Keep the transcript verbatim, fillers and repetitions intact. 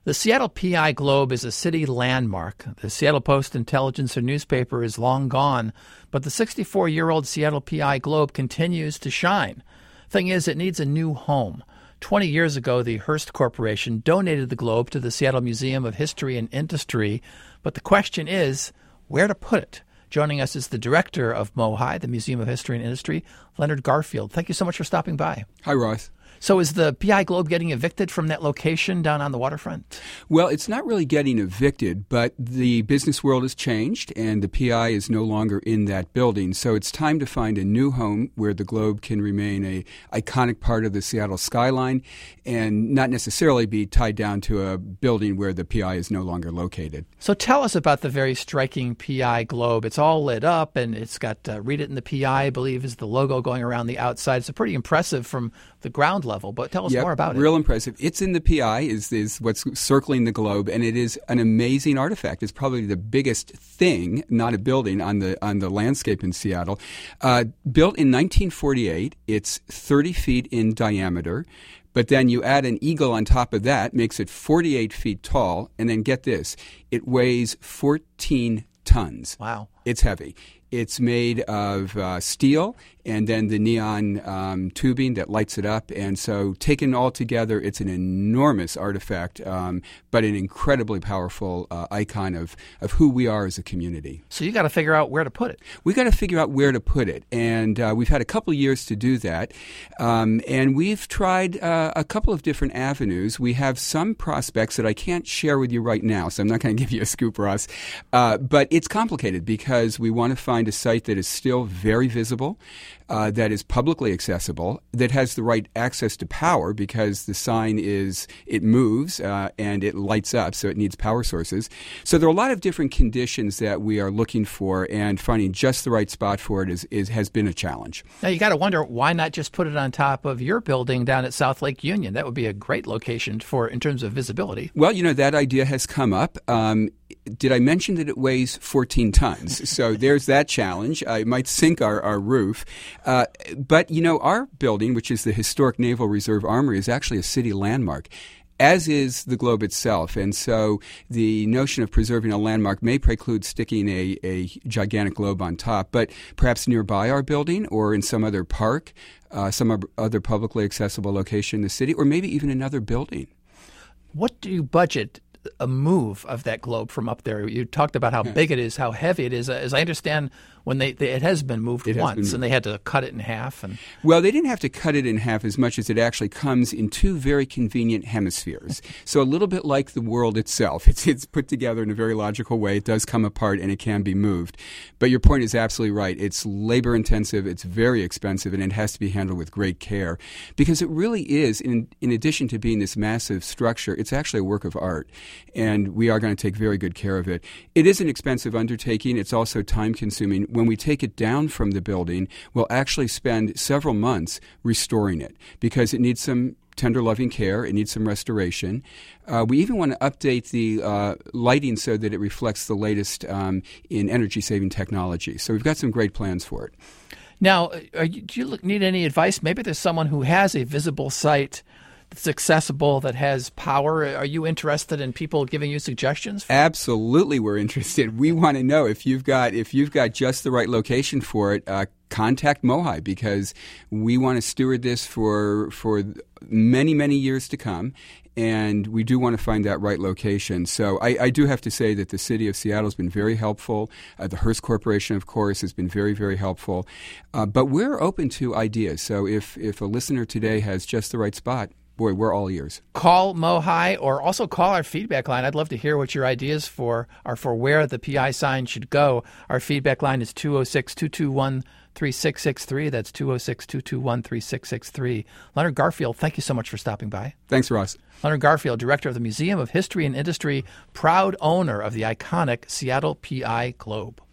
The Seattle P I Globe is a city landmark. The Seattle Post-Intelligencer newspaper is long gone, but the sixty-four-year-old Seattle P I Globe continues to shine. Thing is, it needs a new home. Twenty years ago, the Hearst Corporation donated the Globe to the Seattle Museum of History and Industry, but the question is, where to put it? Joining us is the director of MOHI, the Museum of History and Industry, Leonard Garfield. Thank you so much for stopping by. Hi, Ross. So is the P I Globe getting evicted from that location down on the waterfront? Well, it's not really getting evicted, but the business world has changed, and the P I is no longer in that building. So it's time to find a new home where the Globe can remain a iconic part of the Seattle skyline and not necessarily be tied down to a building where the P I is no longer located. So tell us about the very striking P I Globe. It's all lit up, and it's got uh, Read It in the P I, I believe, is the logo going around the outside. It's pretty impressive from the ground level, but tell us yep, more about it. Real impressive. It's in the P I is, is what's circling the Globe, and it is an amazing artifact. It's probably the biggest thing, not a building, on the on the landscape in Seattle. Uh, built in nineteen forty-eight, it's thirty feet in diameter. But then you add an eagle on top of that, makes it forty-eight feet tall, and then get this, it weighs fourteen tons. Wow. It's heavy. It's made of uh, steel and then the neon um, tubing that lights it up. And so taken all together, it's an enormous artifact, um, but an incredibly powerful uh, icon of, of who we are as a community. So you got to figure out where to put it. We got to figure out where to put it. And uh, we've had a couple of years to do that. Um, and we've tried uh, a couple of different avenues. We have some prospects that I can't share with you right now, so I'm not going to give you a scoop, Ross. Uh, but it's complicated because we want to find a site that is still very visible, uh, that is publicly accessible, that has the right access to power because the sign is, it moves uh, and it lights up, so it needs power sources. So there are a lot of different conditions that we are looking for, and finding just the right spot for it is, is has been a challenge. Now you got to wonder, why not just put it on top of your building down at South Lake Union? That would be a great location for in terms of visibility. Well, you know, that idea has come up. Um, Did I mention that it weighs fourteen tons? So there's that challenge. Uh, it might sink our, our roof. Uh, but, you know, our building, which is the Historic Naval Reserve Armory, is actually a city landmark, as is the Globe itself. And so the notion of preserving a landmark may preclude sticking a, a gigantic globe on top, but perhaps nearby our building or in some other park, uh, some other publicly accessible location in the city, or maybe even another building. What do you budget a move of that globe from up there? You talked about how big it is, how heavy it is. As I understand, when they, they it has been moved it once, been moved. And they had to cut it in half. And well, they didn't have to cut it in half as much as it actually comes in two very convenient hemispheres. So a little bit like the world itself. It's it's put together in a very logical way. It does come apart and it can be moved. But your point is absolutely right. It's labor intensive. It's very expensive, and it has to be handled with great care because it really is. In in addition to being this massive structure, it's actually a work of art. And we are going to take very good care of it. It is an expensive undertaking. It's also time-consuming. When we take it down from the building, we'll actually spend several months restoring it because it needs some tender, loving care. It needs some restoration. Uh, we even want to update the uh, lighting so that it reflects the latest um, in energy-saving technology. So we've got some great plans for it. Now, are you, do you look, need any advice? Maybe there's someone who has a visible site that's accessible, that has power. Are you interested in people giving you suggestions? Absolutely, we're interested. We want to know if you've got if you've got just the right location for it. Uh, contact MOHI because we want to steward this for for many many years to come. And we do want to find that right location. So I, I do have to say that the city of Seattle has been very helpful. Uh, the Hearst Corporation, of course, has been very, very helpful. Uh, but we're open to ideas. So if, if a listener today has just the right spot, boy, we're all ears. Call MOHI or also call our feedback line. I'd love to hear what your ideas for are for where the P I sign should go. Our feedback line is two oh six, two two one, three six six three. That's two oh six, two two one, three six six three. Leonard Garfield, thank you so much for stopping by. Thanks, Ross. Leonard Garfield, director of the Museum of History and Industry, proud owner of the iconic Seattle P I Globe.